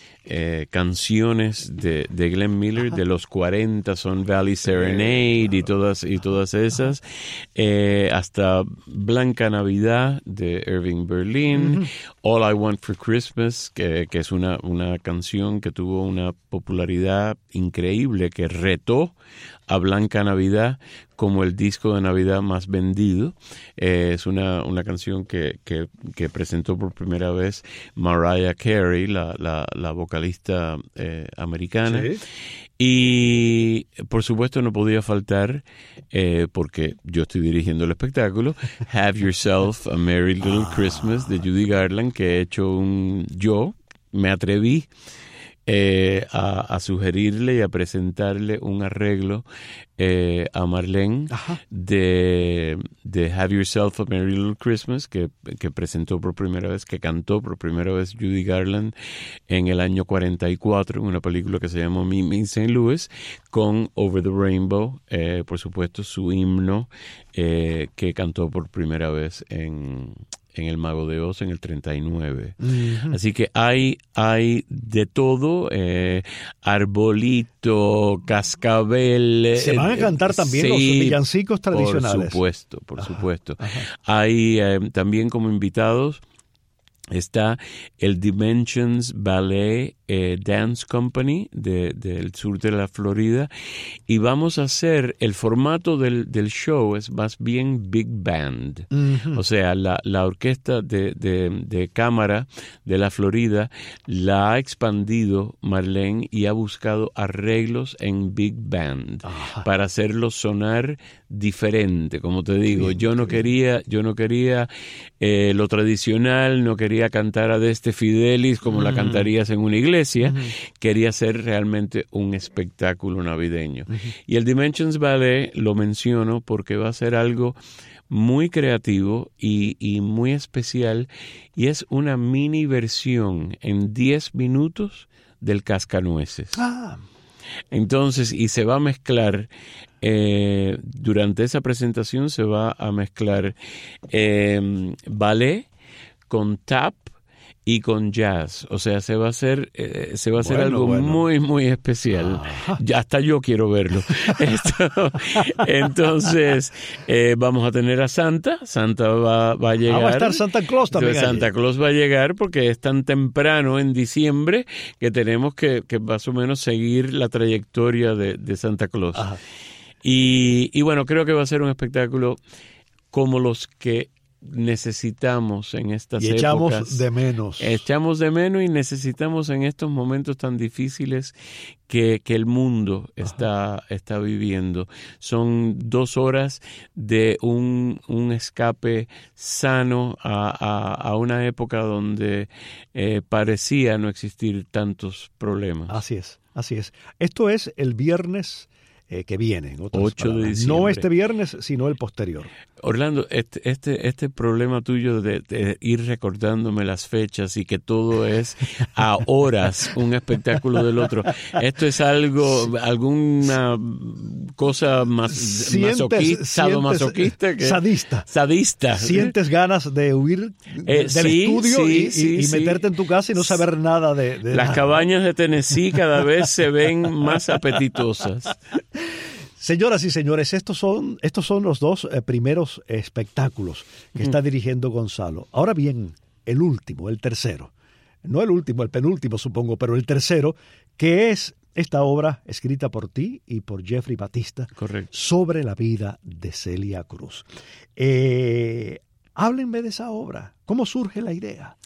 eh, canciones de, de Glenn Miller. Ajá. De los cuarenta, son Valley Serenade y todas, y todas esas, eh, hasta Blanca Navidad de Irving Berlin, uh-huh. All I Want for Christmas, que, que es una, una canción que tuvo una popularidad increíble, que retó a Blanca Navidad como el disco de Navidad más vendido. Eh, es una, una canción que, que, que presentó por primera vez Mariah Carey, la, la, la vocalista eh, americana. Sí. Y por supuesto no podía faltar, eh, porque yo estoy dirigiendo el espectáculo, Have Yourself a Merry Little ah. Christmas de Judy Garland, que he hecho un... Yo me atreví Eh, a, a sugerirle y a presentarle un arreglo eh, a Marlene de, de Have Yourself a Merry Little Christmas, que, que presentó por primera vez, que cantó por primera vez Judy Garland en el año cuarenta y cuatro, en una película que se llamó Meet Me in Saint Louis, con Over the Rainbow, eh, por supuesto su himno, eh, que cantó por primera vez en... en El Mago de Oz en el treinta y nueve. Uh-huh. Así que hay, hay de todo, eh, arbolito, cascabel. Se van a cantar también sí, los villancicos tradicionales. Por supuesto, por ajá, supuesto. Ajá. Hay eh, también como invitados está el Dimensions Ballet eh, Dance Company de, del sur de la Florida, y vamos a hacer, el formato del, del show es más bien big band, uh-huh. o sea, la, la orquesta de, de, de cámara de la Florida la ha expandido Marlene y ha buscado arreglos en big band uh-huh. para hacerlo sonar diferente, como te digo. Bien, yo no bien. quería, yo no quería eh, lo tradicional, no quería cantar a Deste Fidelis como uh-huh. la cantarías en una iglesia, uh-huh. quería hacer realmente un espectáculo navideño. Uh-huh. Y el Dimensions Ballet lo menciono porque va a ser algo muy creativo y, y muy especial, y es una mini versión en diez minutos del Cascanueces. Ah. Entonces, y se va a mezclar, eh, durante esa presentación se va a mezclar eh, ballet con tap y con jazz, o sea, se va a hacer eh, se va a hacer bueno, algo bueno. muy muy especial. Ah. Ya hasta yo quiero verlo. Esto, entonces eh, vamos a tener a Santa. Santa va, va a llegar. Ah, va a estar Santa Claus también. Entonces, Santa Claus va a llegar porque es tan temprano en diciembre que tenemos que, que más o menos seguir la trayectoria de, de Santa Claus. Ajá. Y, y bueno, creo que va a ser un espectáculo como los que necesitamos en estas y echamos épocas. de menos. Echamos de menos y necesitamos en estos momentos tan difíciles que, que el mundo está, está viviendo. Son dos horas de un, un escape sano a, a, a una época donde eh, parecía no existir tantos problemas. Así es, así es. Esto es el viernes Eh, que viene, ocho de diciembre. No este viernes, sino el posterior. Orlando, este, este, este problema tuyo de, de ir recordándome las fechas y que todo es a horas un espectáculo del otro, esto es algo, alguna cosa más sientes, masoquista, sadomasoquista, que, sadista, sadista. Sientes ganas de huir eh, del sí, estudio sí, y, sí, y, y sí. meterte en tu casa y no saber nada de, de las nada. Cabañas de Tennessee cada vez se ven más apetitosas. Señoras y señores, estos son, estos son los dos eh, primeros espectáculos que está dirigiendo Gonzalo. Ahora bien, el último, el tercero. No el último, el penúltimo supongo, pero el tercero, que es esta obra escrita por ti y por Jeffrey Batista. Correcto. Sobre la vida de Celia Cruz. Eh, háblenme de esa obra. ¿Cómo surge la idea?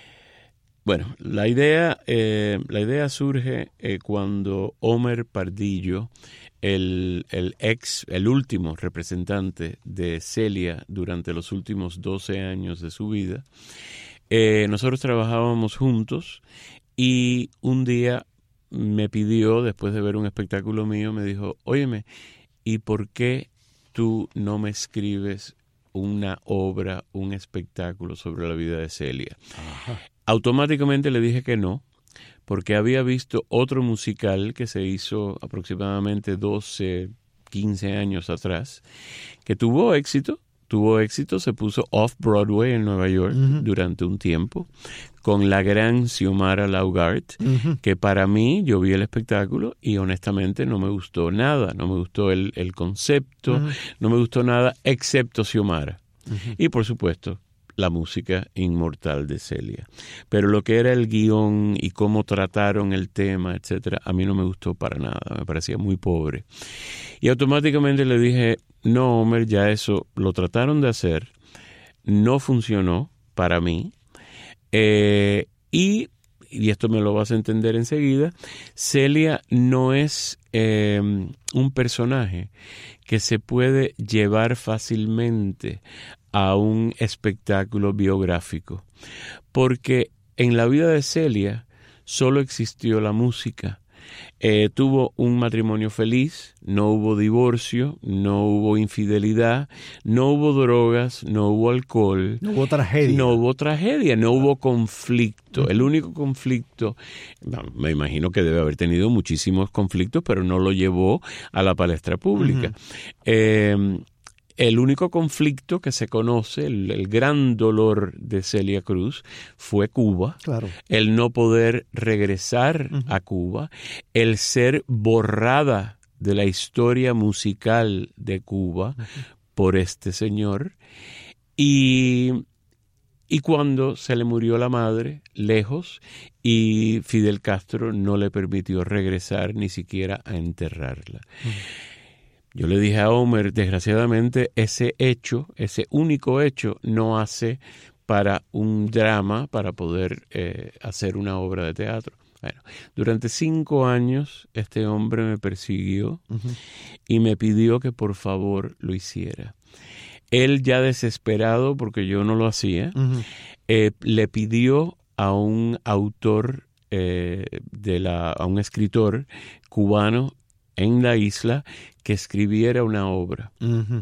Bueno, la idea, eh, la idea surge eh, cuando Homer Pardillo, el, el ex, el último representante de Celia durante los últimos doce años de su vida, eh, nosotros trabajábamos juntos y un día me pidió, después de ver un espectáculo mío, me dijo, óyeme, ¿y por qué tú no me escribes una obra, un espectáculo sobre la vida de Celia? Ajá. Automáticamente le dije que no, porque había visto otro musical que se hizo aproximadamente doce, quince años atrás, que tuvo éxito, tuvo éxito, se puso off-Broadway en Nueva York uh-huh. durante un tiempo, con la gran Xiomara Laugart, uh-huh. que para mí, yo vi el espectáculo y honestamente no me gustó nada, no me gustó el, el concepto, uh-huh. no me gustó nada excepto Xiomara. Uh-huh. Y por supuesto, la música inmortal de Celia. Pero lo que era el guión y cómo trataron el tema, etcétera, a mí no me gustó para nada, me parecía muy pobre. Y automáticamente le dije, no, Homer, ya eso lo trataron de hacer, no funcionó para mí, eh, y, y esto me lo vas a entender enseguida, Celia no es eh, un personaje que se puede llevar fácilmente a un espectáculo biográfico, porque en la vida de Celia solo existió la música. Eh, tuvo un matrimonio feliz, no hubo divorcio, no hubo infidelidad, no hubo drogas, no hubo alcohol. No hubo tragedia. No hubo tragedia, no hubo conflicto. El único conflicto, me imagino que debe haber tenido muchísimos conflictos, pero no lo llevó a la palestra pública. Uh-huh. Eh, El único conflicto que se conoce, el, el gran dolor de Celia Cruz, fue Cuba. Claro. El no poder regresar uh-huh. a Cuba, el ser borrada de la historia musical de Cuba uh-huh. por este señor. Y, y cuando se le murió la madre, lejos, y Fidel Castro no le permitió regresar ni siquiera a enterrarla. Uh-huh. Yo le dije a Homer, desgraciadamente, ese hecho, ese único hecho, no hace para un drama, para poder eh, hacer una obra de teatro. Bueno, durante cinco años este hombre me persiguió uh-huh. y me pidió que por favor lo hiciera. Él, ya desesperado porque yo no lo hacía, uh-huh. eh, le pidió a un autor, eh, de la, a un escritor cubano en la isla que escribiera una obra. Uh-huh.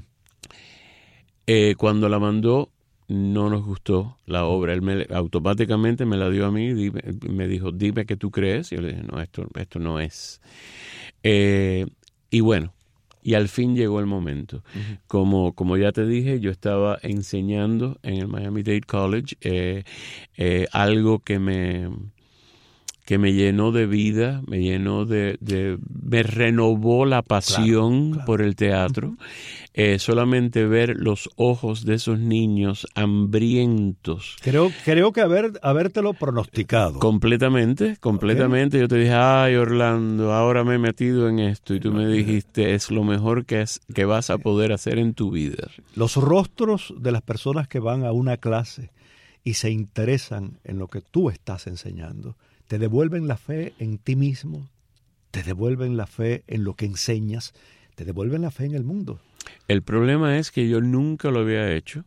Eh, cuando la mandó, no nos gustó la obra. Él me, automáticamente me la dio a mí y me dijo, dime qué tú crees. Y yo le dije, no, esto, esto no es. Eh, y bueno, y al fin llegó el momento. Uh-huh. Como, como ya te dije, yo estaba enseñando en el Miami-Dade College eh, eh, algo que me... que me llenó de vida, me llenó de, de me renovó la pasión claro, claro. por el teatro. Uh-huh. Eh, solamente ver los ojos de esos niños hambrientos. Creo, creo que haber, habértelo pronosticado. Completamente, completamente. Okay. Yo te dije, ay, Orlando, ahora me he metido en esto. Y tú okay. me dijiste, es lo mejor que, es, que vas a poder hacer en tu vida. Los rostros de las personas que van a una clase y se interesan en lo que tú estás enseñando, te devuelven la fe en ti mismo, te devuelven la fe en lo que enseñas, te devuelven la fe en el mundo. El problema es que yo nunca lo había hecho.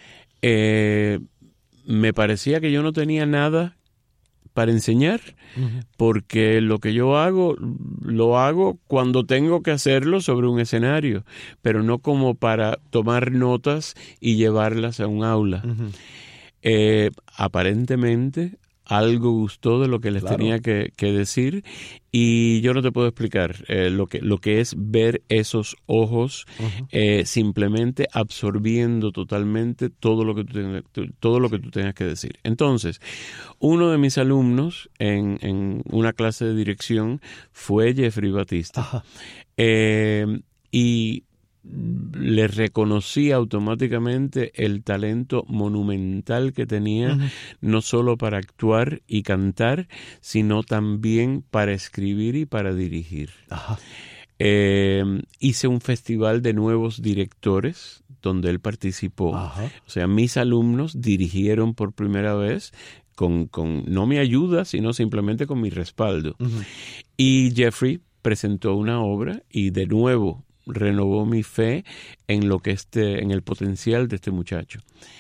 Eh, me parecía que yo no tenía nada para enseñar, uh-huh. porque lo que yo hago, lo hago cuando tengo que hacerlo sobre un escenario, pero no como para tomar notas y llevarlas a un aula. Uh-huh. Eh, aparentemente algo gustó de lo que les claro. tenía que, que decir y yo no te puedo explicar eh, lo que lo que es ver esos ojos uh-huh. eh, simplemente absorbiendo totalmente todo lo que tú tengas, todo lo que tú tengas que decir. Entonces, uno de mis alumnos en, en una clase de dirección fue Jeffrey Batista eh, y le reconocí automáticamente el talento monumental que tenía, uh-huh. no solo para actuar y cantar, sino también para escribir y para dirigir. Ajá. Eh, hice un festival de nuevos directores donde él participó. Ajá. O sea, mis alumnos dirigieron por primera vez con, con no mi ayuda, sino simplemente con mi respaldo. Uh-huh. Y Jeffrey presentó una obra y de nuevo renovó mi fe en lo que este, en el potencial de este muchacho.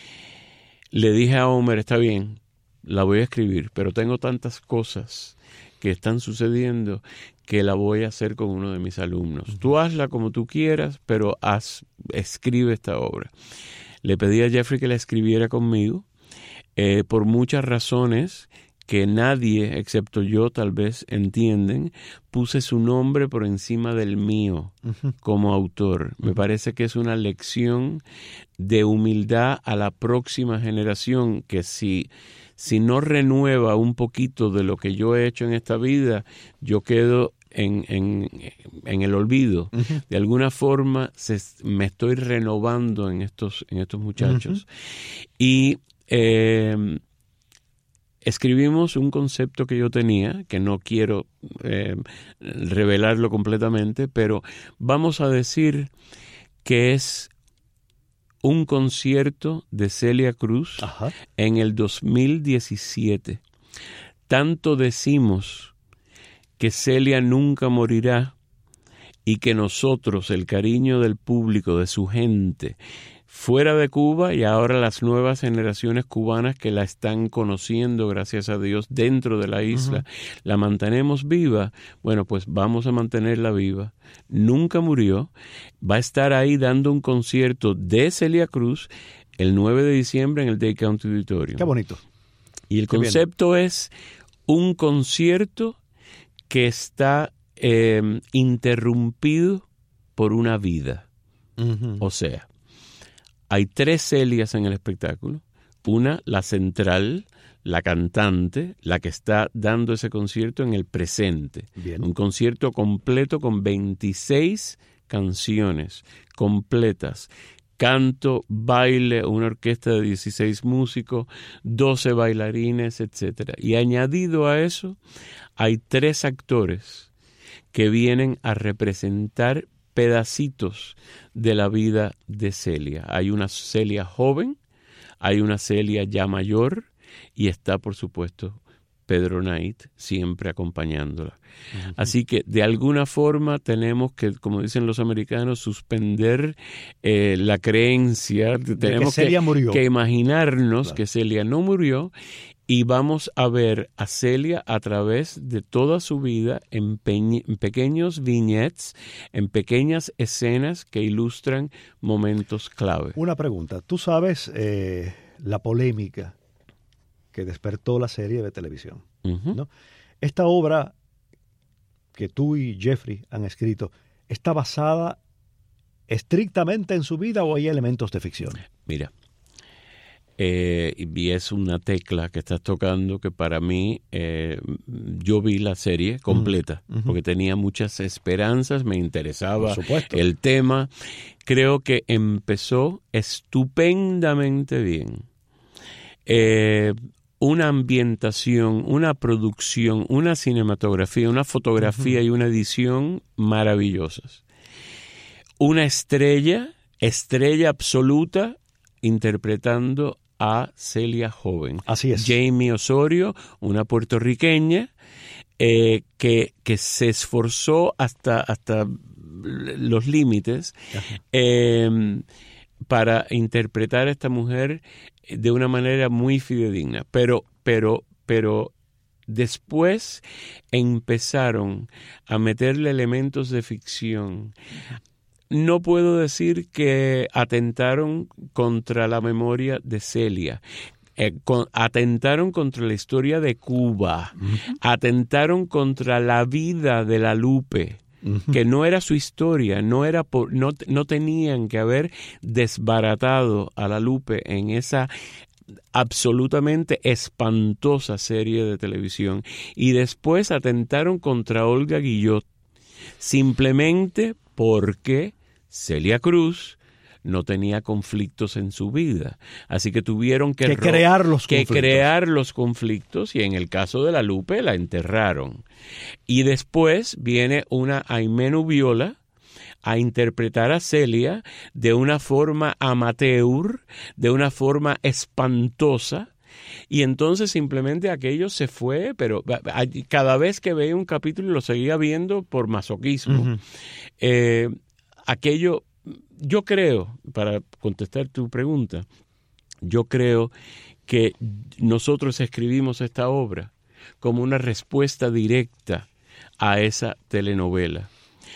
Le dije a Homer, está bien, la voy a escribir, pero tengo tantas cosas que están sucediendo que la voy a hacer con uno de mis alumnos. Uh-huh. Tú hazla como tú quieras, pero haz, escribe esta obra. Le pedí a Jeffrey que la escribiera conmigo, eh, por muchas razones que nadie, excepto yo, tal vez entienden. Puse su nombre por encima del mío uh-huh. como autor. Uh-huh. Me parece que es una lección de humildad a la próxima generación que si, si no renueva un poquito de lo que yo he hecho en esta vida, yo quedo en, en, en el olvido. Uh-huh. De alguna forma se, me estoy renovando en estos, en estos muchachos. Uh-huh. Y eh, escribimos un concepto que yo tenía, que no quiero eh, revelarlo completamente, pero vamos a decir que es un concierto de Celia Cruz Ajá. en el dos mil diecisiete. Tanto decimos que Celia nunca morirá y que nosotros, el cariño del público, de su gente, fuera de Cuba y ahora las nuevas generaciones cubanas que la están conociendo, gracias a Dios, dentro de la isla, uh-huh. la mantenemos viva. Bueno, pues vamos a mantenerla viva. Nunca murió. Va a estar ahí dando un concierto de Celia Cruz el nueve de diciembre en el Dade County Auditorium. Qué bonito. Y el Qué concepto bien. Es un concierto que está eh, interrumpido por una vida. Uh-huh. O sea, hay tres Celias en el espectáculo. Una, la central, la cantante, la que está dando ese concierto en el presente. Bien. Un concierto completo con veintiséis canciones completas, canto, baile, una orquesta de dieciséis músicos, doce bailarines, etcétera. Y añadido a eso, hay tres actores que vienen a representar pedacitos de la vida de Celia. Hay una Celia joven, hay una Celia ya mayor y está, por supuesto, Pedro Knight siempre acompañándola. Uh-huh. Así que de alguna forma tenemos que, como dicen los americanos, suspender eh, la creencia. De tenemos que, Celia que, murió. que imaginarnos Claro. que Celia no murió. Y vamos a ver a Celia a través de toda su vida en, pe- en pequeños vignettes, en pequeñas escenas que ilustran momentos clave. Una pregunta. Tú sabes eh, la polémica que despertó la serie de televisión, Uh-huh. ¿no? Esta obra que tú y Jeffrey han escrito, ¿está basada estrictamente en su vida o hay elementos de ficción? Mira. Eh, y es una tecla que estás tocando que para mí, eh, yo vi la serie completa, uh-huh. porque tenía muchas esperanzas, me interesaba el tema. Creo que empezó estupendamente bien. Eh, una ambientación, una producción, una cinematografía, una fotografía uh-huh. y una edición maravillosas. Una estrella, estrella absoluta, interpretando a Celia joven. Así es. Jamie Osorio, una puertorriqueña eh, que, que se esforzó hasta, hasta los límites eh, para interpretar a esta mujer de una manera muy fidedigna. Pero, pero, pero después empezaron a meterle elementos de ficción. No puedo decir que atentaron contra la memoria de Celia. Eh, con, atentaron contra la historia de Cuba. Uh-huh. Atentaron contra la vida de la Lupe. Uh-huh. Que no era su historia, no, era por, no, no tenían que haber desbaratado a la Lupe en esa absolutamente espantosa serie de televisión. Y después atentaron contra Olga Guillot, simplemente porque Celia Cruz no tenía conflictos en su vida. Así que tuvieron que, que, crear, los que conflictos. crear los conflictos y en el caso de la Lupe la enterraron. Y después viene una Aimé Nubiola a interpretar a Celia de una forma amateur, de una forma espantosa. Y entonces simplemente aquello se fue, pero cada vez que veía un capítulo lo seguía viendo por masoquismo. Uh-huh. Eh, aquello, yo creo, para contestar tu pregunta, yo creo que nosotros escribimos esta obra como una respuesta directa a esa telenovela.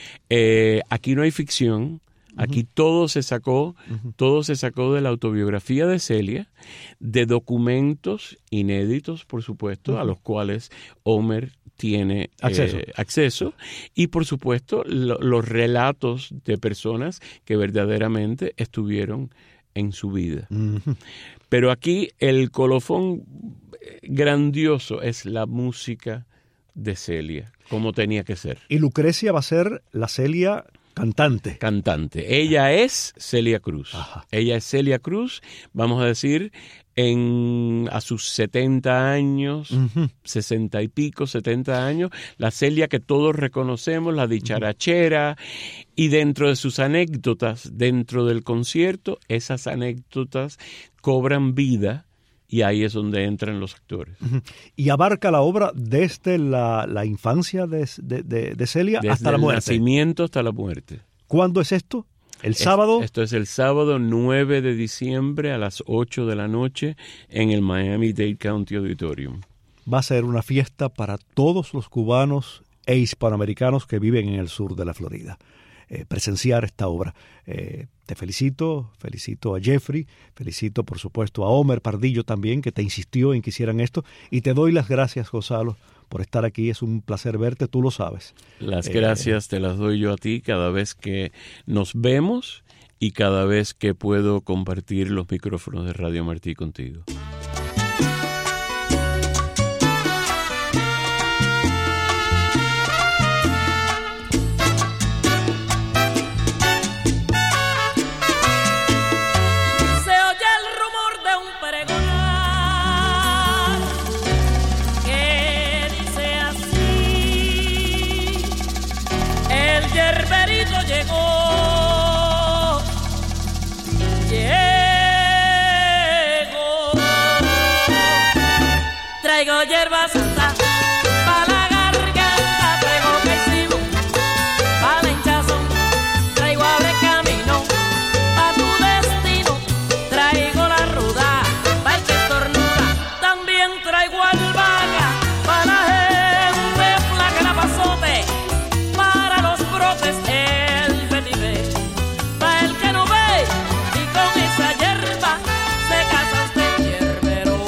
Eh, aquí no hay ficción. Aquí uh-huh. todo se sacó, uh-huh. todo se sacó de la autobiografía de Celia, de documentos inéditos, por supuesto, uh-huh. a los cuales Homer tiene acceso, eh, acceso y por supuesto lo, los relatos de personas que verdaderamente estuvieron en su vida. Uh-huh. Pero aquí el colofón grandioso es la música de Celia, como tenía que ser. Y Lucrecia va a ser la Celia cantante. Cantante. Ella es Celia Cruz. Ajá. Ella es Celia Cruz, vamos a decir, en a sus setenta años, uh-huh. sesenta y pico, setenta años, la Celia que todos reconocemos, la dicharachera, uh-huh. y dentro de sus anécdotas, dentro del concierto, esas anécdotas cobran vida. Y ahí es donde entran los actores. Uh-huh. Y abarca la obra desde la, la infancia de, de, de, de Celia desde hasta la muerte. Desde el nacimiento hasta la muerte. ¿Cuándo es esto? ¿El sábado? Es, esto es el sábado nueve de diciembre a las ocho de la noche en el Miami-Dade County Auditorium. Va a ser una fiesta para todos los cubanos e hispanoamericanos que viven en el sur de la Florida. Eh, presenciar esta obra. Eh, te felicito, felicito a Jeffrey, felicito por supuesto a Homer Pardillo también, que te insistió en que hicieran esto, y te doy las gracias, Gonzalo, por estar aquí. Es un placer verte, tú lo sabes. Las eh, gracias te las doy yo a ti cada vez que nos vemos y cada vez que puedo compartir los micrófonos de Radio Martí contigo. Traigo hierba santa pa' la garganta, traigo caicimo pa' la hinchazón, traigo abre camino pa' tu destino, traigo la ruda pa' el que estornuda, también traigo albahaca pa' la gente flaca, la pasote para los brotes, el vetiver pa' el que no ve, y con esa hierba se casa usted, hierbero.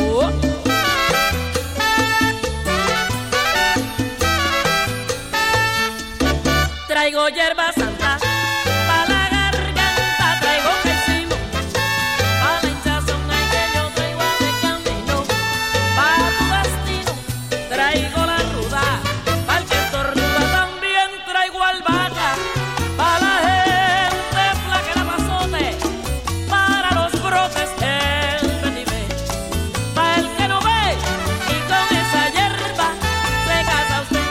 Traigo hierba santa pa' la garganta, traigo caicimo pa' la hinchazón, ay que yo traigo de camino pa' tu destino, traigo la ruda pa' el que estornuda, también traigo albahaca pa' la gente flaca, la pasote para los brotes, el vetiver pa' el que no ve, y con esa hierba se casa usted.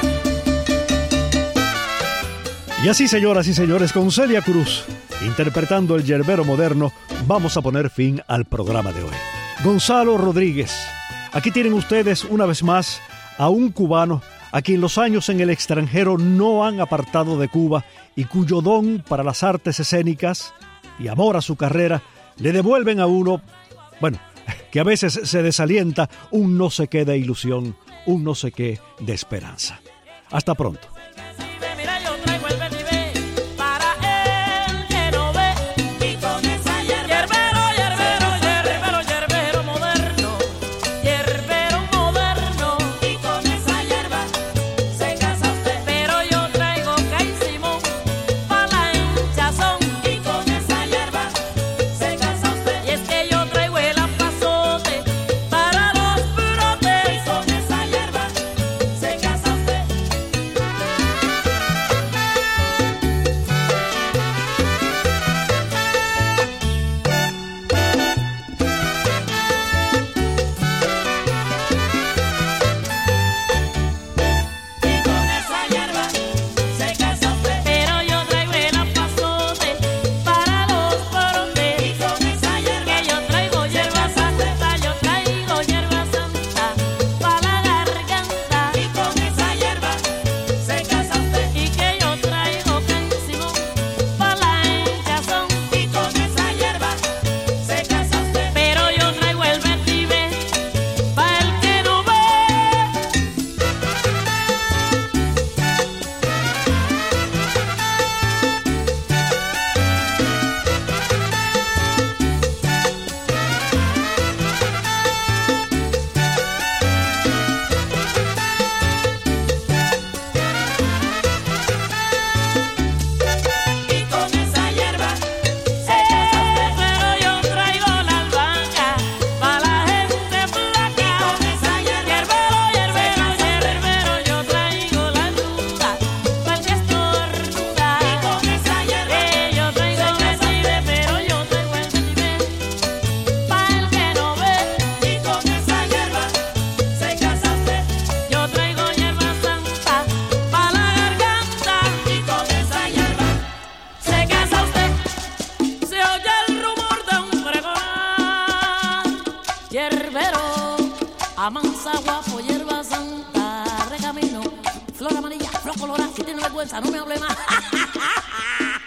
Y así, señoras y señores, con Celia Cruz interpretando el yerbero moderno, vamos a poner fin al programa de hoy. Gonzalo Rodríguez, aquí tienen ustedes una vez más a un cubano a quien los años en el extranjero no han apartado de Cuba y cuyo don para las artes escénicas y amor a su carrera le devuelven a uno, bueno, que a veces se desalienta, un no sé qué de ilusión, un no sé qué de esperanza. Hasta pronto. Mira, yo traigo el vetiver para el que no ve, y con esa hierba, yerbero, yerbero, yerbero, yerbero moderno, yerbero moderno, y con esa hierba se casa usted. Pero yo traigo caicimo para la hinchazón, y con esa hierba se casa usted. Y es que yo traigo el apazote para los brotes, y con esa hierba se casa usted. Y con esa hierba se casa usted. Pero yo traigo el apazote para los brotes, y con esa hierba que yo traigo hierba santa, yo traigo hierba santa para la garganta, y con esa hierba se casa usted. Y que yo traigo caicimo para la hinchazón, y con esa hierba se casa usted. Pero yo traigo el vetiver para el que no ve. Y con esa hierba se casa usted. Pero yo traigo la albahaca para la gente flaca, y con esa hierba, yerbero, yerbero, yerbero, yo traigo la ruda para el que estornuda, y con esa hierba eh, yo traigo vetiver, pero yo traigo el vetiver para el que no ve, y con esa hierba se casa usted. Yo traigo hierba santa para la garganta, y con esa hierba se casa usted. Se oye el rumor de un pregón, yerbero, amansa guapo, hierba santa, recamino, flor amarilla, flor colorada, si tiene vergüenza no me hable más.